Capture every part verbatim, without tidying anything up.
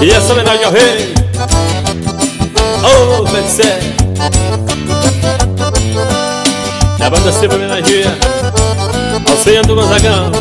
E essa homenagem ao rei, ô Pé de Sé. E a banda sempre homenageia ao Senhor do Gonzagão.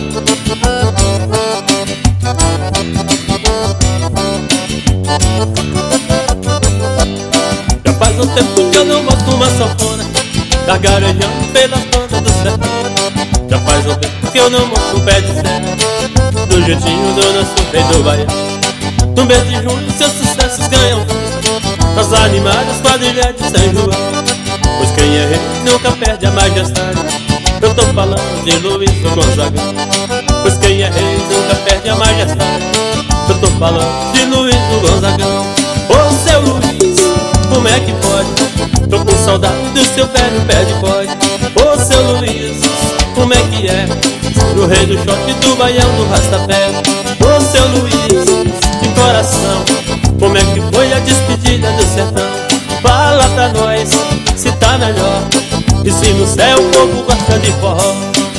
Já faz um tempo que eu não boto uma sanfona gargarejando pelas bandas do sertão. Já faz um tempo que eu não mostro o Pé de Sé do jeitinho do nosso rei do Baião. No mês de junho seus sucessos ganham nas animadas quadrilhas de São João. Pois quem é rei nunca perde a majestade. Eu tô falando de Luiz Gonzaga. Pois quem é rei nunca perde a majestade. Eu tô falando de Luiz Gonzaga. Ô seu Luiz, como é que pode? Tô com saudade do seu velho pé de bode. Ô seu Luiz, como é que é? O rei do shot do Baião do Rastapé. Ô seu Luiz, de coração, como é que foi a despedida do sertão? Fala pra nós, se tá melhor, e se no céu o povo gosta de forró.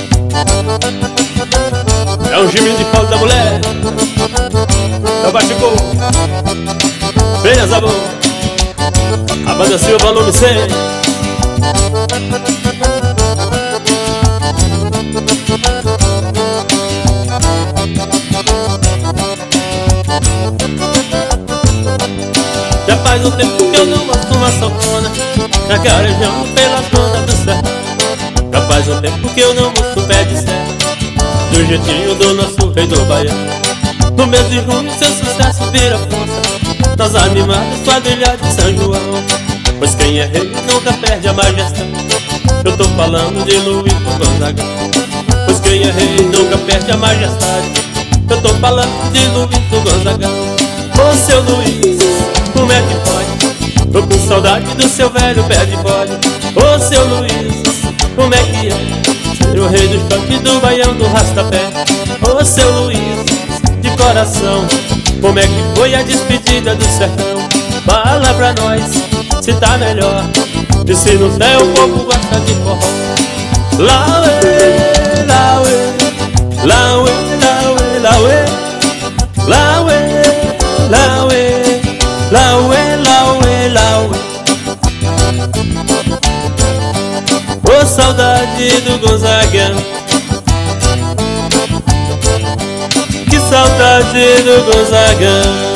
É um gemido de pau da mulher, é o Baixo-Gol, venha Zabô, a banda Silva volume seis. Já faz um tempo que eu não mostro uma sanfona gargarejando pelas bandas do sertão. Já faz um tempo que eu não mostro o Pé de Sé do jeitinho do nosso rei do Baião. No mês de junho seu sucesso vira força nas animadas quadrilhas de São João. Pois quem é rei nunca perde a majestade. Eu tô falando de Luiz Gonzaga. Pois quem é rei nunca perde a majestade. Eu tô falando de Luiz Gonzaga. Ô seu Luiz, como é que pode? Tô com saudade do seu velho pé de bode. Ô seu Luiz, como é que é? Ser o rei do choque do Baião do Rastapé. Ô seu Luiz, de coração, como é que foi a despedida do sertão? Fala pra nós, se tá melhor, e se no céu o povo gosta de forró. Lauê, lauê, lauê, lauê, lauê, lauê, lauê, lauê, lauê, lauê. Ô saudade do Gonzagão, que saudade do Gonzagão.